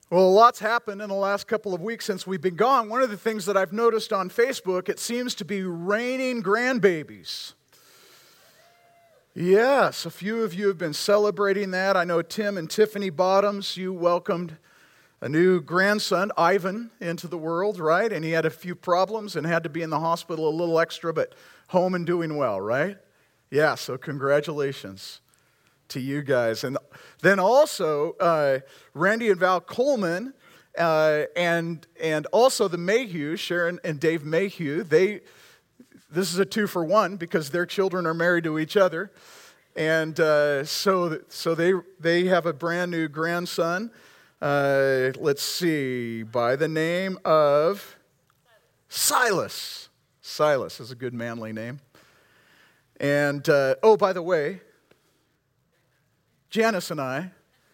Well, a lot's happened in the last couple of weeks since we've been gone. One of the things that I've noticed on Facebook, it seems to be raining grandbabies. Yes, a few of you have been celebrating that. I know Tim and Tiffany Bottoms, you welcomed a new grandson, Ivan, into the world, right? And he had a few problems and had to be in the hospital a little extra, but home and doing well, right? Yeah, so congratulations to you guys. And then also Randy and Val Coleman and also the Mayhew, Sharon and Dave Mayhew, this is a 2-for-1 because their children are married to each other. And so they have a brand new grandson. Let's see, by the name of Silas. Silas is a good manly name. And, oh, by the way, Janice and I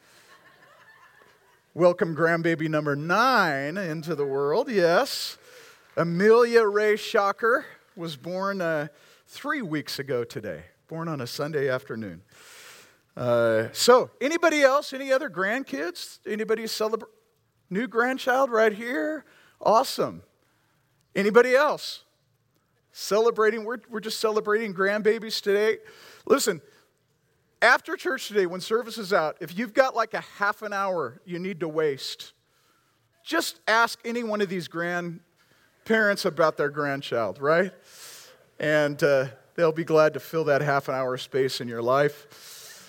welcome grandbaby number 9 into the world, yes. Amelia Ray Shocker was born 3 weeks ago today, born on a Sunday afternoon. So, anybody else, any other grandkids? Anybody celebrate? New grandchild right here? Awesome. Anybody else? Celebrating, we're just celebrating grandbabies today. Listen, after church today, when service is out, if you've got like a half an hour you need to waste, just ask any one of these grandparents about their grandchild, right? And they'll be glad to fill that half an hour space in your life.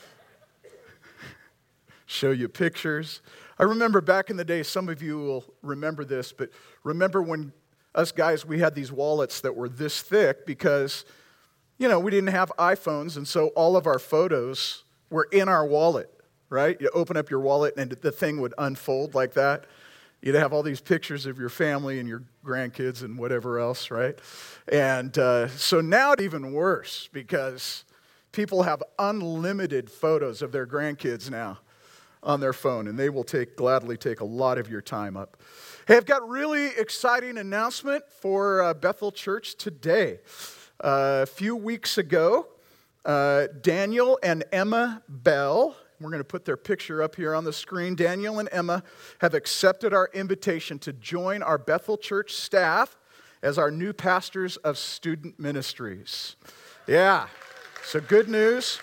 Show you pictures. I remember back in the day, some of you will remember this, but remember when us guys, we had these wallets that were this thick because, you know, we didn't have iPhones, and so all of our photos were in our wallet, right? You open up your wallet, and the thing would unfold like that. You'd have all these pictures of your family and your grandkids and whatever else, right? And so now it's even worse because people have unlimited photos of their grandkids now on their phone, and they will gladly take a lot of your time up. Hey, I've got a really exciting announcement for Bethel Church today. A few weeks ago, Daniel and Emma Bell, we're going to put their picture up here on the screen. Daniel and Emma have accepted our invitation to join our Bethel Church staff as our new pastors of student ministries. Yeah, so good news.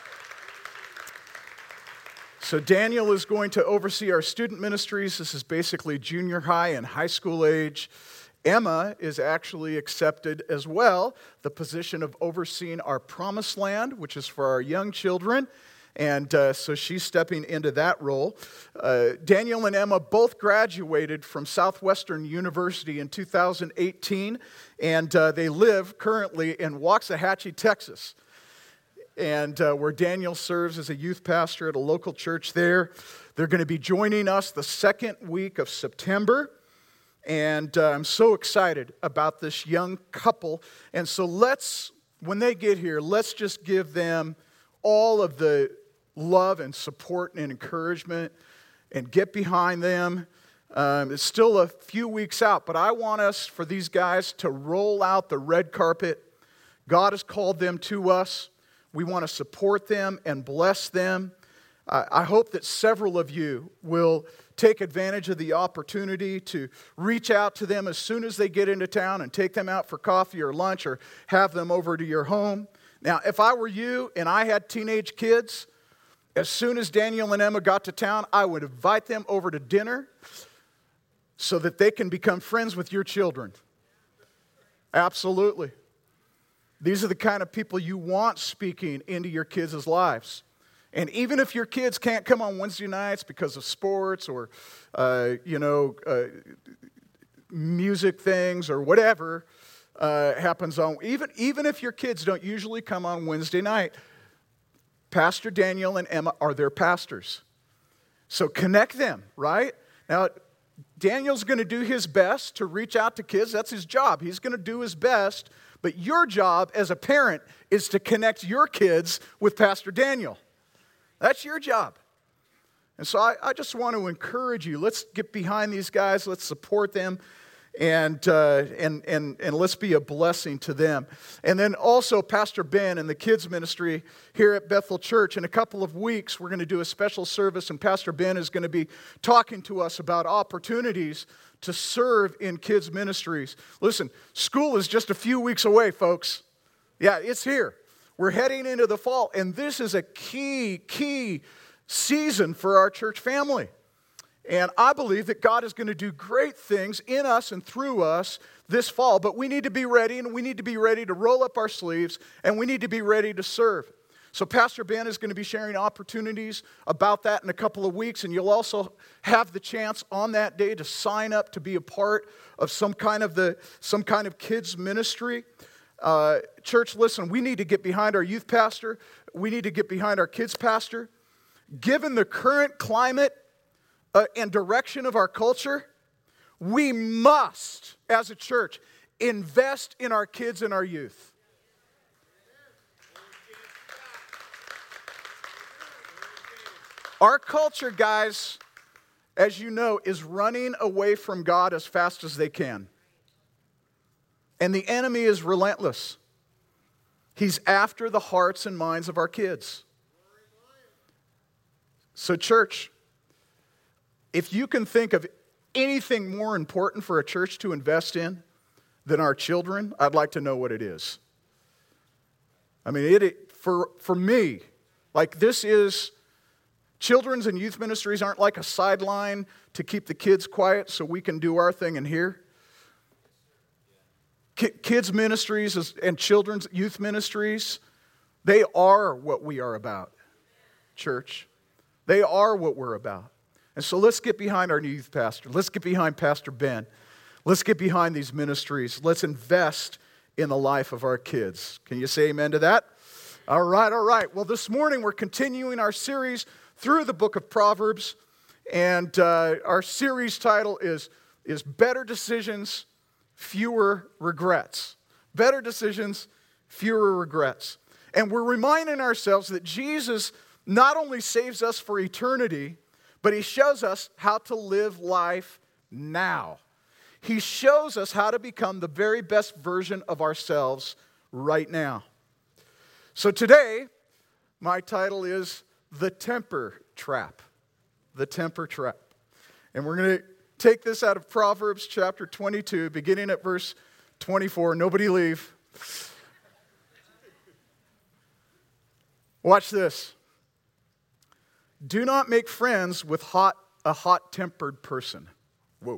So Daniel is going to oversee our student ministries. This is basically junior high and high school age. Emma is actually accepted as well, the position of overseeing our Promised Land, which is for our young children. And so she's stepping into that role. Daniel and Emma both graduated from Southwestern University in 2018, and they live currently in Waxahachie, Texas. And where Daniel serves as a youth pastor at a local church there. They're going to be joining us the second week of September. And I'm so excited about this young couple. And so when they get here, let's just give them all of the love and support and encouragement and get behind them. It's still a few weeks out, but I want us, for these guys, to roll out the red carpet. God has called them to us. We want to support them and bless them. I hope that several of you will take advantage of the opportunity to reach out to them as soon as they get into town and take them out for coffee or lunch or have them over to your home. Now, if I were you and I had teenage kids, as soon as Daniel and Emma got to town, I would invite them over to dinner so that they can become friends with your children. Absolutely. These are the kind of people you want speaking into your kids' lives. And even if your kids can't come on Wednesday nights because of sports or, music things or whatever happens on, even if your kids don't usually come on Wednesday night, Pastor Daniel and Emma are their pastors. So connect them, right? Now, Daniel's going to do his best to reach out to kids. That's his job. He's going to do his best. But your job as a parent is to connect your kids with Pastor Daniel. That's your job. And so I just want to encourage you. Let's get behind these guys. Let's support them. And let's be a blessing to them. And then also Pastor Ben and the kids ministry here at Bethel Church. In a couple of weeks, we're going to do a special service, and Pastor Ben is going to be talking to us about opportunities to serve in kids ministries. Listen, school is just a few weeks away, folks. Yeah, it's here. We're heading into the fall, and this is a key season for our church family. And I believe that God is going to do great things in us and through us this fall. But we need to be ready, and we need to be ready to roll up our sleeves, and we need to be ready to serve. So Pastor Ben is going to be sharing opportunities about that in a couple of weeks, and you'll also have the chance on that day to sign up to be a part of some kind of kids ministry. Church, listen, we need to get behind our youth pastor. We need to get behind our kids pastor. Given the current climate and direction of our culture, we must, as a church, invest in our kids and our youth. Our culture, guys, as you know, is running away from God as fast as they can. And the enemy is relentless. He's after the hearts and minds of our kids. So, church, if you can think of anything more important for a church to invest in than our children, I'd like to know what it is. I mean, for me, like this is, children's and youth ministries aren't like a sideline to keep the kids quiet so we can do our thing in here. Kids ministries and children's youth ministries, they are what we are about, church. They are what we're about. And so let's get behind our youth pastor. Let's get behind Pastor Ben. Let's get behind these ministries. Let's invest in the life of our kids. Can you say amen to that? All right. Well, this morning we're continuing our series through the book of Proverbs. And our series title is Better Decisions, Fewer Regrets. Better decisions, fewer regrets. And we're reminding ourselves that Jesus not only saves us for eternity, but he shows us how to live life now. He shows us how to become the very best version of ourselves right now. So today, my title is The Temper Trap. The Temper Trap. And we're going to take this out of Proverbs chapter 22, beginning at verse 24. Nobody leave. Watch this. Do not make friends with a hot-tempered person. Whoa.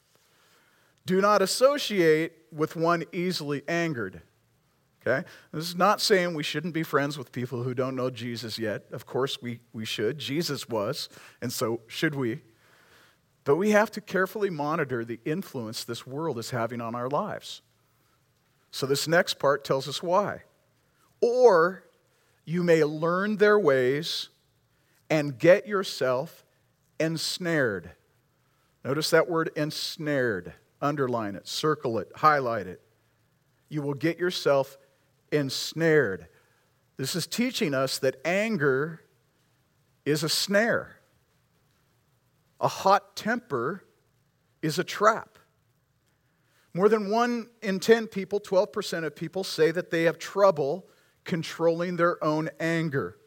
Do not associate with one easily angered. Okay? This is not saying we shouldn't be friends with people who don't know Jesus yet. Of course we should. Jesus was, and so should we. But we have to carefully monitor the influence this world is having on our lives. So this next part tells us why. Or you may learn their ways and get yourself ensnared. Notice that word ensnared. Underline it, circle it, highlight it. You will get yourself ensnared. This is teaching us that anger is a snare. A hot temper is a trap. More than 1 in 10 people, 12% of people, say that they have trouble controlling their own anger.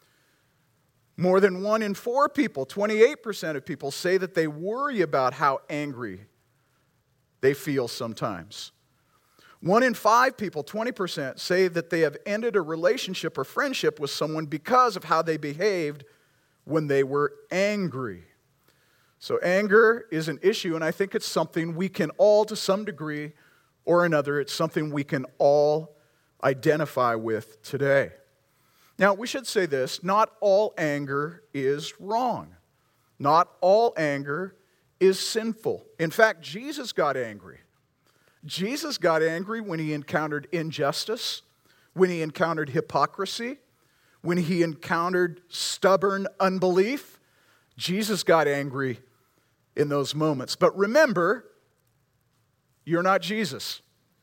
More than 1 in 4 people, 28% of people, say that they worry about how angry they feel sometimes. 1 in 5 people, 20%, say that they have ended a relationship or friendship with someone because of how they behaved when they were angry. So anger is an issue, and I think it's something we can all, to some degree or another, it's something we can all identify with today. Now, we should say this, not all anger is wrong. Not all anger is sinful. In fact, Jesus got angry. Jesus got angry when he encountered injustice, when he encountered hypocrisy, when he encountered stubborn unbelief. Jesus got angry in those moments. But remember, you're not Jesus.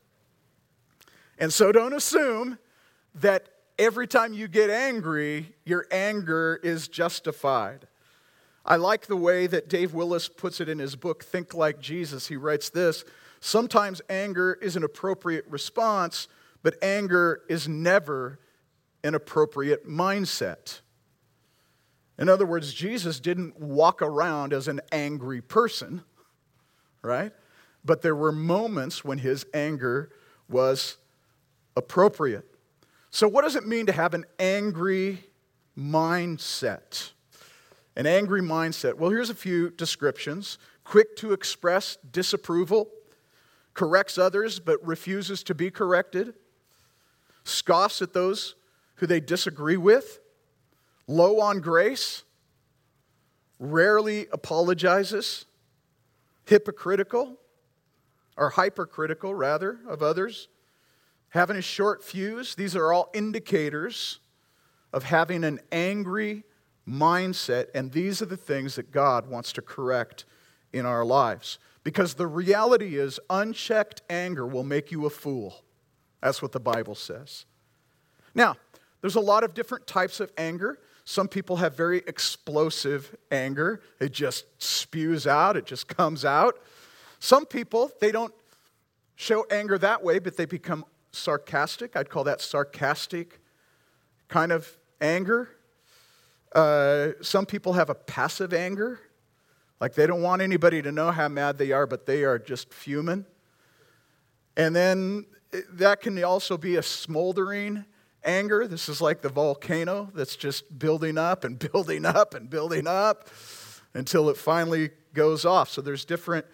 And so don't assume that every time you get angry, your anger is justified. I like the way that Dave Willis puts it in his book, Think Like Jesus. He writes this: Sometimes anger is an appropriate response, but anger is never an appropriate mindset. In other words, Jesus didn't walk around as an angry person, right? But there were moments when his anger was appropriate. So what does it mean to have an angry mindset? An angry mindset. Well, here's a few descriptions. Quick to express disapproval, corrects others but refuses to be corrected, scoffs at those who they disagree with, low on grace, rarely apologizes, hypocritical, or hypercritical, rather, of others, having a short fuse. These are all indicators of having an angry mindset, and these are the things that God wants to correct in our lives. Because the reality is, unchecked anger will make you a fool. That's what the Bible says. Now, there's a lot of different types of anger. Some people have very explosive anger. It just spews out. It just comes out. Some people, they don't show anger that way, but they become sarcastic. I'd call that sarcastic kind of anger. Some people have a passive anger. Like they don't want anybody to know how mad they are, but they are just fuming. And then that can also be a smoldering anger. This is like the volcano that's just building up and building up and building up until it finally goes off. So there's different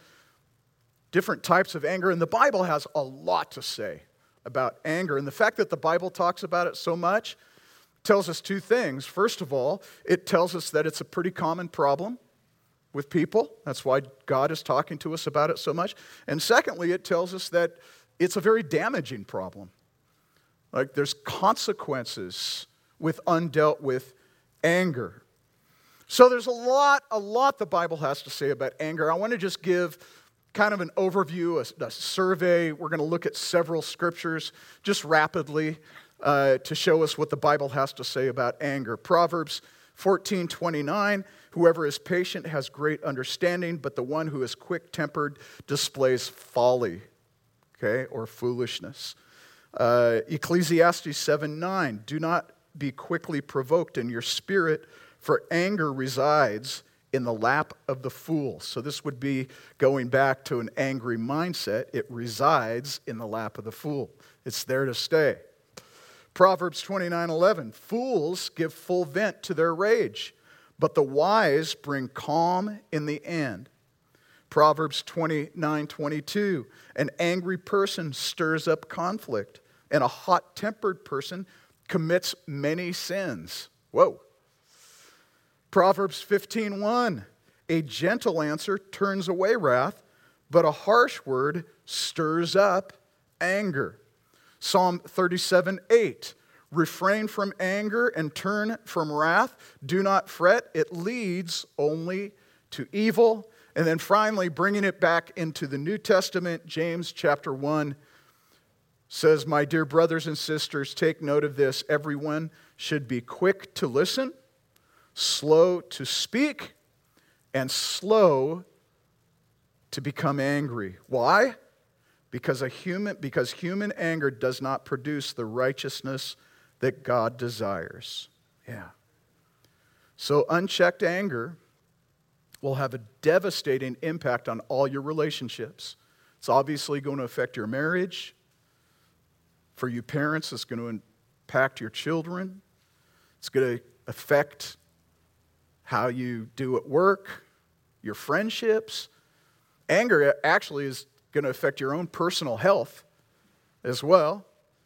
types of anger, and the Bible has a lot to say about anger. And the fact that the Bible talks about it so much tells us two things. First of all, it tells us that it's a pretty common problem with people. That's why God is talking to us about it so much. And secondly, it tells us that it's a very damaging problem. Like there's consequences with undealt with anger. So there's a lot the Bible has to say about anger. I want to just give kind of an overview, a survey. We're going to look at several scriptures just rapidly to show us what the Bible has to say about anger. Proverbs 14:29, whoever is patient has great understanding, but the one who is quick-tempered displays folly, okay, or foolishness. Ecclesiastes 7:9, do not be quickly provoked in your spirit, for anger resides in the lap of the fool. So this would be going back to an angry mindset. It resides in the lap of the fool. It's there to stay. Proverbs 29:11, fools give full vent to their rage, but the wise bring calm in the end. Proverbs 29:22, an angry person stirs up conflict, and a hot-tempered person commits many sins. Whoa. Proverbs 15:1, a gentle answer turns away wrath, but a harsh word stirs up anger. Psalm 37:8, refrain from anger and turn from wrath. Do not fret, it leads only to evil. And then finally, bringing it back into the New Testament, James chapter 1 says, my dear brothers and sisters, take note of this. Everyone should be quick to listen, slow to speak, and slow to become angry. Why? Because human anger does not produce the righteousness that God desires. Yeah. So unchecked anger will have a devastating impact on all your relationships. It's obviously going to affect your marriage. For you parents, it's going to impact your children. It's going to affect how you do at work, your friendships. Anger actually is going to affect your own personal health as well.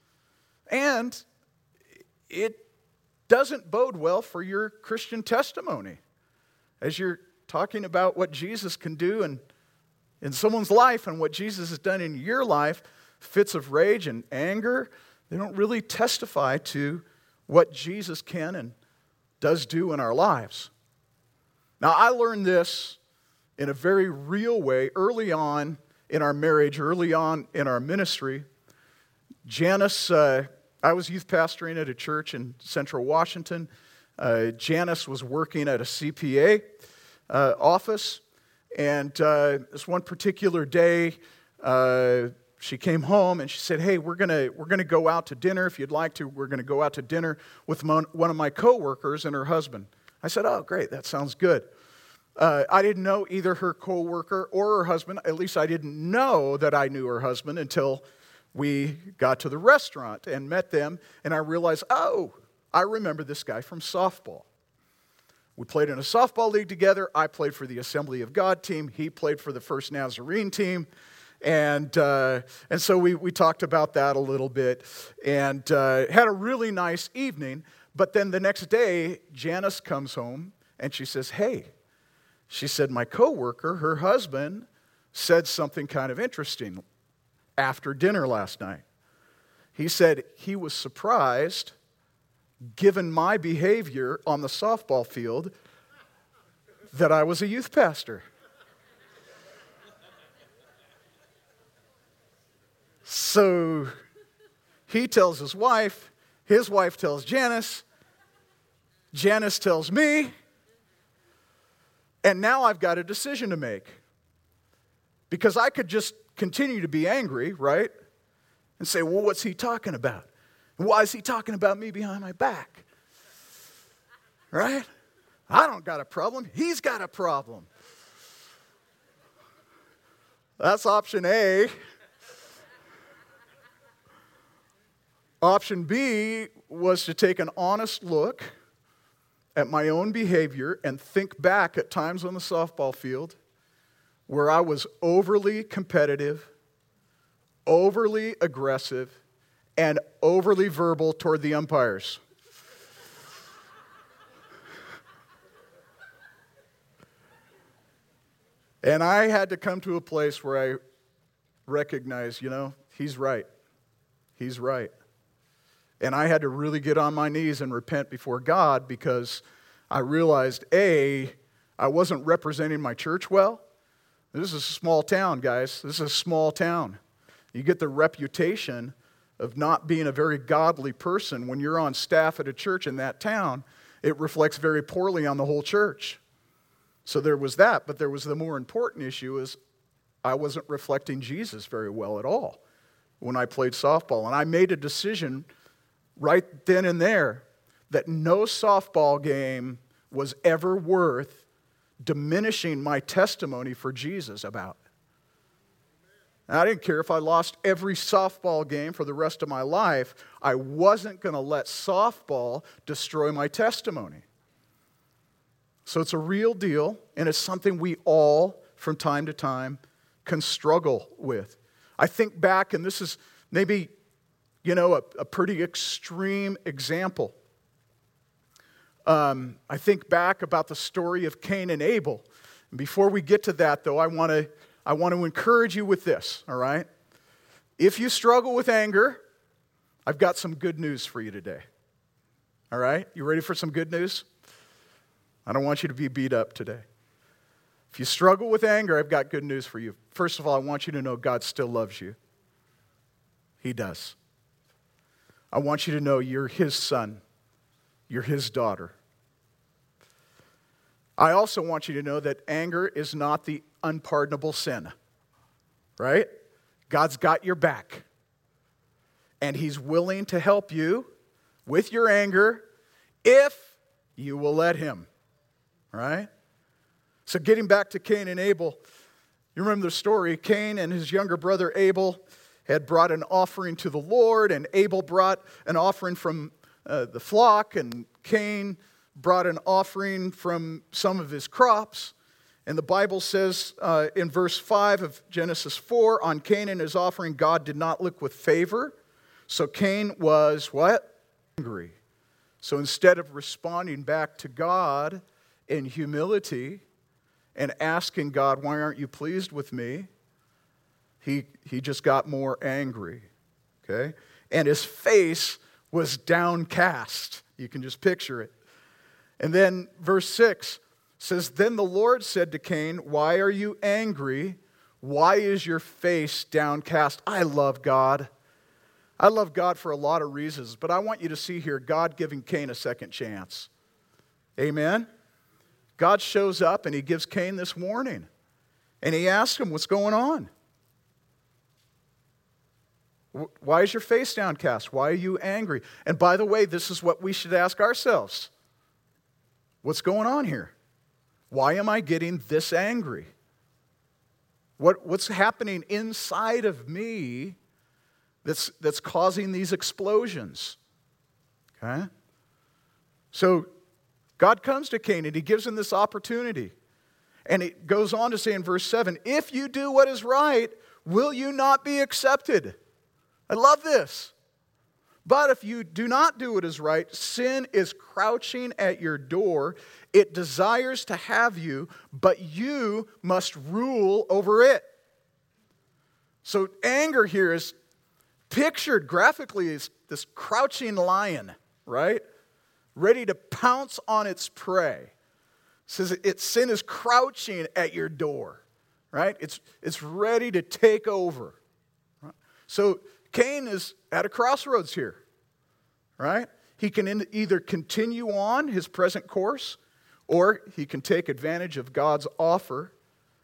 And it doesn't bode well for your Christian testimony. As you're talking about what Jesus can do in someone's life and what Jesus has done in your life, fits of rage and anger, they don't really testify to what Jesus can and does do in our lives. Now, I learned this in a very real way early on in our marriage, early on in our ministry. Janice, I was youth pastoring at a church in Central Washington. Janice was working at a CPA office, and this one particular day, she came home and she said, hey, we're gonna go out to dinner. If you'd like to, we're gonna go out to dinner with one of my coworkers and her husband. I said, oh, great, that sounds good. I didn't know either her coworker or her husband. At least I didn't know that I knew her husband until we got to the restaurant and met them, and I realized, oh, I remember this guy from softball. We played in a softball league together. I played for the Assembly of God team. He played for the First Nazarene team. And so we talked about that a little bit and had a really nice evening. But then the next day, Janice comes home and she says, hey, she said, my coworker, her husband, said something kind of interesting after dinner last night. He said he was surprised, given my behavior on the softball field, that I was a youth pastor. So he tells his wife tells Janice tells me, and now I've got a decision to make. Because I could just continue to be angry, right? And say, well, what's he talking about? Why is he talking about me behind my back? Right? I don't got a problem. He's got a problem. That's option A. Option B was to take an honest look at my own behavior and think back at times on the softball field where I was overly competitive, overly aggressive, and overly verbal toward the umpires. And I had to come to a place where I recognized, he's right. He's right. And I had to really get on my knees and repent before God because I realized, A, I wasn't representing my church well. This is a small town, guys. This is a small town. You get the reputation of not being a very godly person when you're on staff at a church in that town. It reflects very poorly on the whole church. So there was that, but there was the more important issue is I wasn't reflecting Jesus very well at all when I played softball. And I made a decision right then and there that no softball game was ever worth diminishing my testimony for Jesus about. And I didn't care if I lost every softball game for the rest of my life. I wasn't going to let softball destroy my testimony. So it's a real deal, and it's something we all, from time to time, can struggle with. I think back, and this is maybe a pretty extreme example. I think back about the story of Cain and Abel. And before we get to that, though, I want to encourage you with this, all right? If you struggle with anger, I've got some good news for you today. All right? You ready for some good news? I don't want you to be beat up today. If you struggle with anger, I've got good news for you. First of all, I want you to know God still loves you. He does. I want you to know you're His son. You're His daughter. I also want you to know that anger is not the unpardonable sin. Right? God's got your back. And He's willing to help you with your anger if you will let Him. Right? So getting back to Cain and Abel, you remember the story. Cain and his younger brother Abel had brought an offering to the Lord, and Abel brought an offering from the flock, and Cain brought an offering from some of his crops. And the Bible says in verse 5 of Genesis 4, on Cain and his offering, God did not look with favor. So Cain was what? Angry. So instead of responding back to God in humility and asking God, why aren't you pleased with me? He just got more angry, okay? And his face was downcast. You can just picture it. And then verse 6 says, then the Lord said to Cain, why are you angry? Why is your face downcast? I love God. I love God for a lot of reasons, but I want you to see here God giving Cain a second chance. Amen? God shows up and He gives Cain this warning. And He asks him, what's going on? Why is your face downcast? Why are you angry? And by the way, this is what we should ask ourselves. What's going on here? Why am I getting this angry? What's happening inside of me that's causing these explosions? Okay? So God comes to Cain and he gives him this opportunity. And it goes on to say in verse 7, if you do what is right, will you not be accepted? I love this. But if you do not do what is right, sin is crouching at your door. It desires to have you, but you must rule over it. So anger here is pictured graphically as this crouching lion, right? Ready to pounce on its prey. It says sin is crouching at your door, right? It's ready to take over. Right? So Cain is at a crossroads here, right? He can either continue on his present course, or he can take advantage of God's offer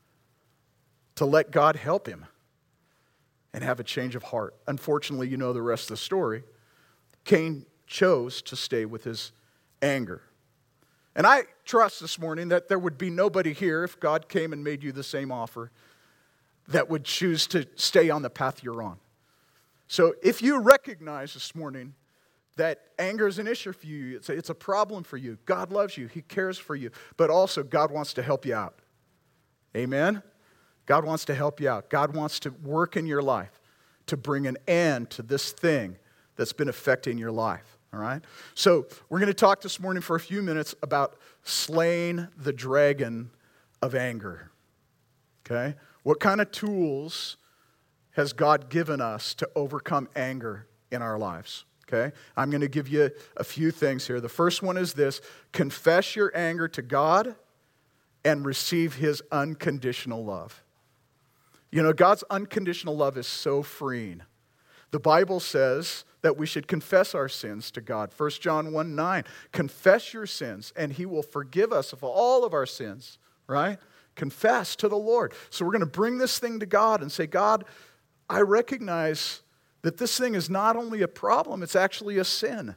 to let God help him and have a change of heart. Unfortunately, you know the rest of the story. Cain chose to stay with his anger. And I trust this morning that there would be nobody here, if God came and made you the same offer, that would choose to stay on the path you're on. So if you recognize this morning that anger is an issue for you, it's a problem for you, God loves you, He cares for you, but also God wants to help you out. Amen? God wants to help you out. God wants to work in your life to bring an end to this thing that's been affecting your life. All right? So we're going to talk this morning for a few minutes about slaying the dragon of anger. Okay? What kind of tools has God given us to overcome anger in our lives? Okay? I'm going to give you a few things here. The first one is this: confess your anger to God and receive His unconditional love. You know, God's unconditional love is so freeing. The Bible says that we should confess our sins to God. 1 John 1:9, confess your sins and He will forgive us of all of our sins, right? Confess to the Lord. So we're going to bring this thing to God and say, God, I recognize that this thing is not only a problem, it's actually a sin.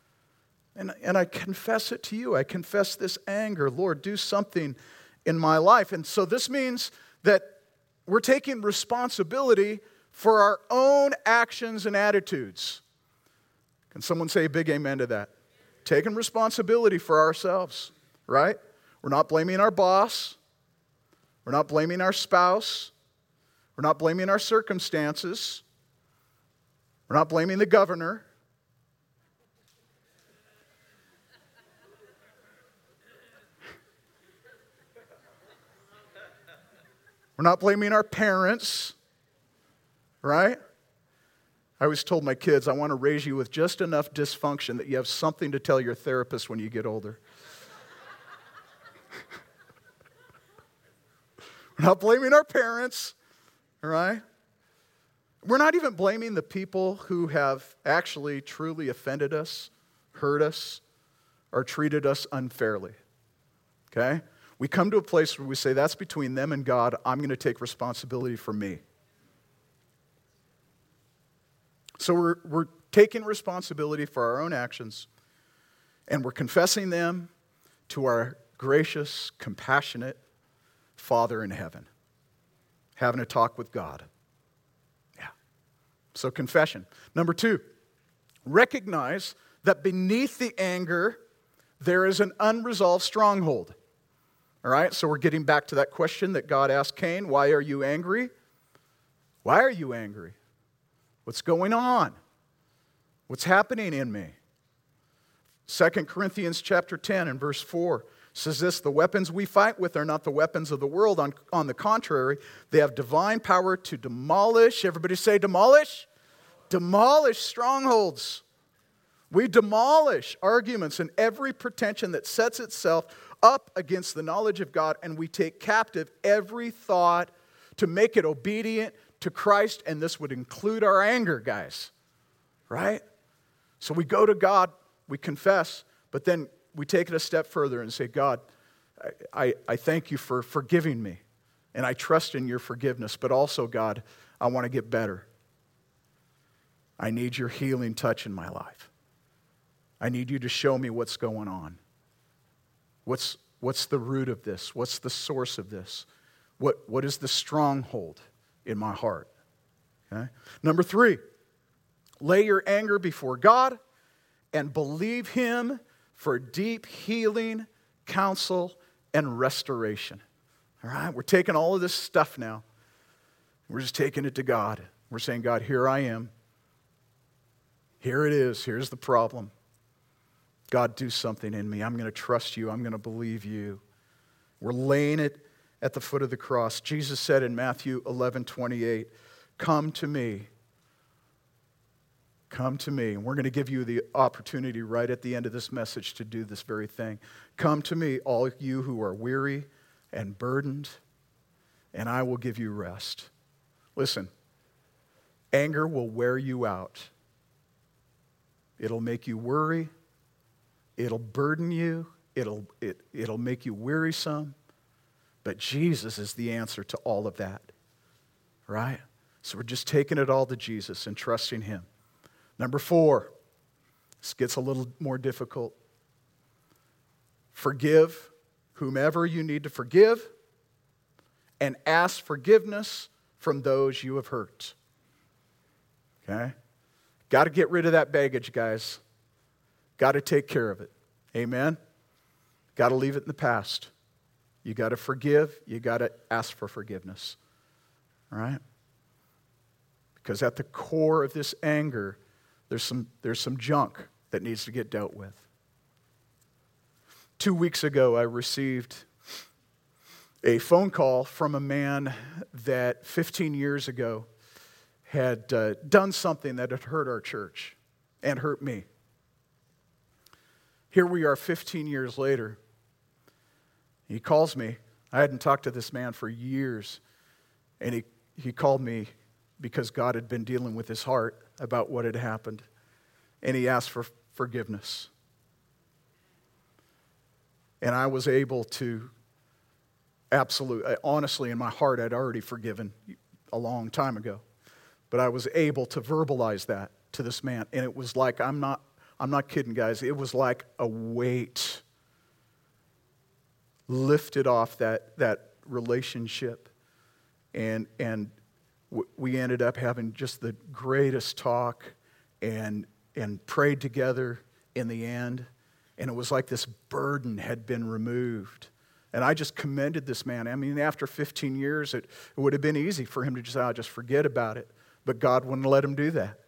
And I confess it to you. I confess this anger. Lord, do something in my life. And so this means that we're taking responsibility for our own actions and attitudes. Can someone say a big amen to that? Taking responsibility for ourselves, right? We're not blaming our boss. We're not blaming our spouse. We're not blaming our circumstances. We're not blaming the governor. We're not blaming our parents, right? I always told my kids, I want to raise you with just enough dysfunction that you have something to tell your therapist when you get older. We're not blaming our parents, all right? We're not even blaming the people who have actually truly offended us, hurt us, or treated us unfairly, okay? We come to a place where we say, that's between them and God. I'm going to take responsibility for me. So we're taking responsibility for our own actions, and we're confessing them to our gracious, compassionate Father in heaven. Having a talk with God. Yeah. So confession. Number 2, recognize that beneath the anger, there is an unresolved stronghold. All right, so we're getting back to that question that God asked Cain, why are you angry? Why are you angry? What's going on? What's happening in me? 2 Corinthians chapter 10 and verse 4 says this: the weapons we fight with are not the weapons of the world. On the contrary, they have divine power to demolish. Everybody say demolish. Demolish strongholds. We demolish arguments and every pretension that sets itself up against the knowledge of God, and we take captive every thought to make it obedient to Christ, and this would include our anger, guys, right? So we go to God, we confess, but then we take it a step further and say, God, I thank you for forgiving me, and I trust in your forgiveness, but also, God, I want to get better. I need your healing touch in my life. I need you to show me what's going on. What's the root of this? What's the source of this? What is the stronghold in my heart? Okay? Number 3, lay your anger before God and believe Him for deep healing, counsel, and restoration. All right? We're taking all of this stuff now. We're just taking it to God. We're saying, God, here I am. Here it is. Here's the problem. God, do something in me. I'm going to trust you. I'm going to believe you. We're laying it at the foot of the cross. Jesus said in Matthew 11:28, come to me. Come to me. And we're going to give you the opportunity right at the end of this message to do this very thing. Come to me, all you who are weary and burdened, and I will give you rest. Listen, anger will wear you out. It'll make you worry. It'll burden you. It'll make you wearisome. But Jesus is the answer to all of that, right? So we're just taking it all to Jesus and trusting Him. Number 4, this gets a little more difficult. Forgive whomever you need to forgive and ask forgiveness from those you have hurt. Okay? Got to get rid of that baggage, guys. Got to take care of it. Amen? Got to leave it in the past. You got to forgive. You got to ask for forgiveness. All right? Because at the core of this anger, there's some junk that needs to get dealt with. 2 weeks ago, I received a phone call from a man that 15 years ago had done something that had hurt our church and hurt me. Here we are 15 years later. He calls me. I hadn't talked to this man for years. And he called me because God had been dealing with his heart about what had happened. And he asked for forgiveness. And I was able to honestly, in my heart, I'd already forgiven a long time ago. But I was able to verbalize that to this man. And it was like, I'm not kidding, guys. It was like a weight lifted off that relationship. And we ended up having just the greatest talk and prayed together in the end. And it was like this burden had been removed. And I just commended this man. I mean, after 15 years, it would have been easy for him to just forget about it. But God wouldn't let him do that.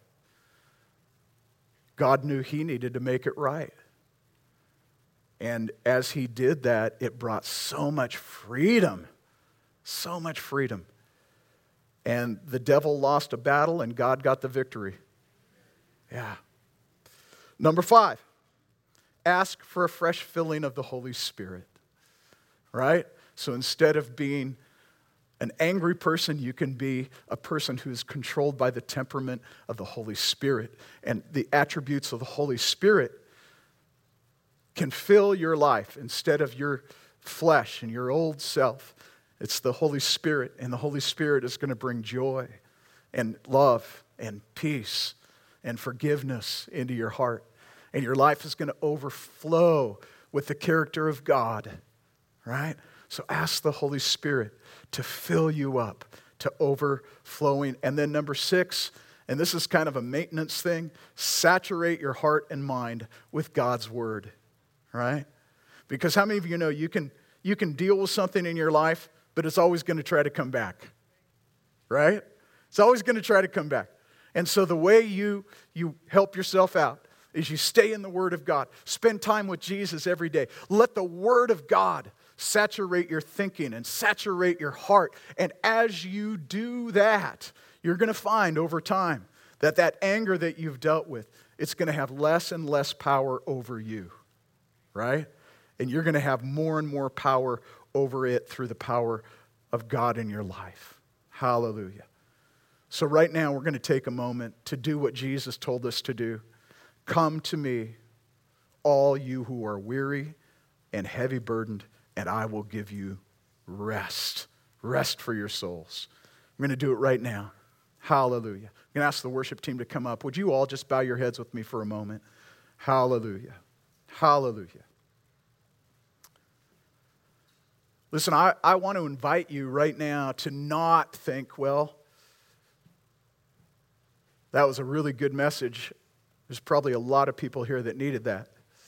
God knew he needed to make it right. And as he did that, it brought so much freedom. So much freedom. And the devil lost a battle and God got the victory. Yeah. Number 5, ask for a fresh filling of the Holy Spirit. Right? So instead of being an angry person, you can be a person who is controlled by the temperament of the Holy Spirit. And the attributes of the Holy Spirit can fill your life instead of your flesh and your old self. It's the Holy Spirit, and the Holy Spirit is going to bring joy and love and peace and forgiveness into your heart. And your life is going to overflow with the character of God, right? So ask the Holy Spirit to fill you up, to overflowing. And then number 6, and this is kind of a maintenance thing, saturate your heart and mind with God's Word, right? Because how many of you know you can deal with something in your life, but it's always going to try to come back, right? It's always going to try to come back. And so the way you help yourself out is you stay in the Word of God. Spend time with Jesus every day. Let the Word of God saturate your thinking and saturate your heart. And as you do that, you're going to find over time that anger that you've dealt with, it's going to have less and less power over you, right? And you're going to have more and more power over it through the power of God in your life. Hallelujah. So right now, we're going to take a moment to do what Jesus told us to do. Come to me, all you who are weary and heavy burdened, and I will give you rest. Rest for your souls. I'm going to do it right now. Hallelujah. I'm going to ask the worship team to come up. Would you all just bow your heads with me for a moment? Hallelujah. Hallelujah. Listen, I want to invite you right now to not think, well, that was a really good message. There's probably a lot of people here that needed that.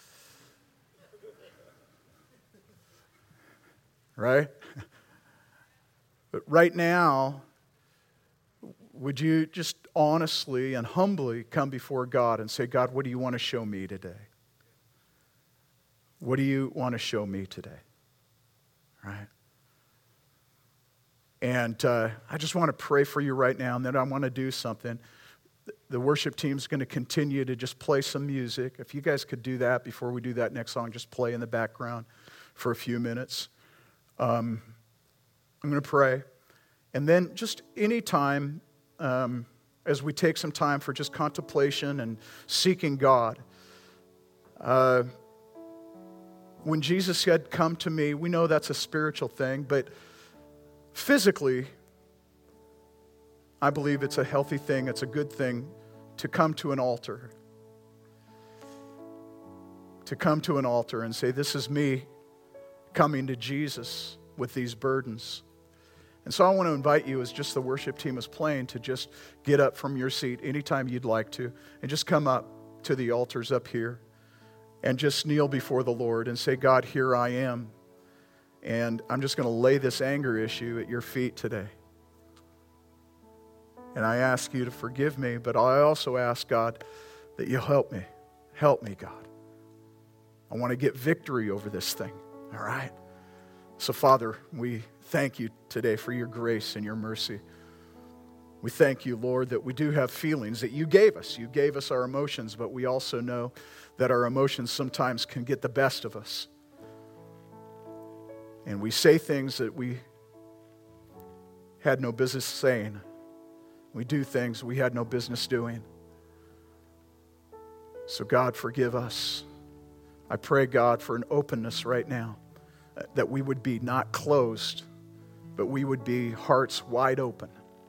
Right? But right now, would you just honestly and humbly come before God and say, God, what do you want to show me today? What do you want to show me today? Right? And I just want to pray for you right now, and then I want to do something. The worship team's going to continue to just play some music. If you guys could do that before we do that next song, just play in the background for a few minutes. I'm going to pray. And then just any time, as we take some time for just contemplation and seeking God, when Jesus said, come to me, we know that's a spiritual thing, but physically, I believe it's a healthy thing, it's a good thing to come to an altar. To come to an altar and say, this is me coming to Jesus with these burdens. And so I want to invite you, as just the worship team is playing, to just get up from your seat anytime you'd like to, and just come up to the altars up here and just kneel before the Lord and say, God, here I am. And I'm just going to lay this anger issue at your feet today. And I ask you to forgive me, but I also ask, God, that you'll help me. Help me, God. I want to get victory over this thing, all right? So, Father, we thank you today for your grace and your mercy. We thank you, Lord, that we do have feelings that you gave us. You gave us our emotions, but we also know that our emotions sometimes can get the best of us. And we say things that we had no business saying. We do things we had no business doing. So God, forgive us. I pray, God, for an openness right now, that we would be not closed, but we would be hearts wide open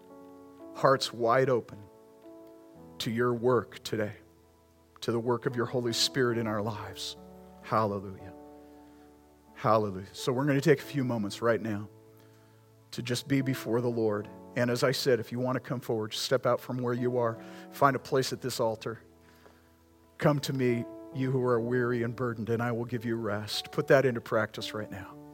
to your work today, to the work of your Holy Spirit in our lives. Hallelujah. Hallelujah. So we're going to take a few moments right now to just be before the Lord. And as I said, if you want to come forward, just step out from where you are, find a place at this altar. Come to me, you who are weary and burdened, and I will give you rest. Put that into practice right now.